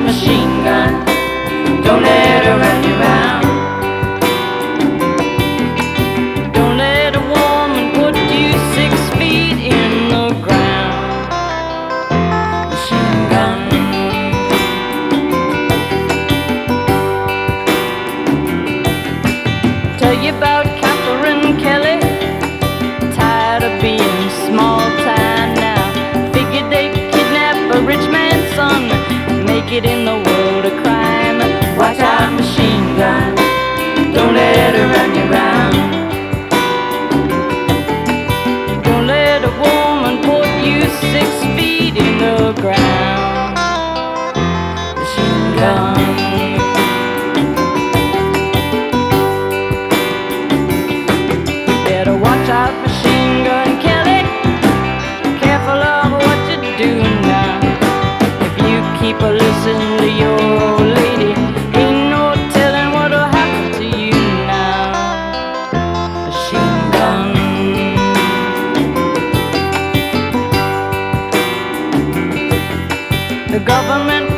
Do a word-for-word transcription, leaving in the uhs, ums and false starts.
machine gun. Don't let her run you round. Don't let a woman put you six feet in the ground. Machine gun. Tell you about Catherine Kelly, tired of being small time now. Figured they'd kidnap a rich man's son, make it in the world a crime. Watch out, machine gun, don't let her run you round. Don't let a woman put you six feet in the ground. Machine gun. Better watch out, machine gun Kelly, careful of what you do now. If you keep a listening to your old lady, ain't no telling what'll happen to you now. Machine gun. The government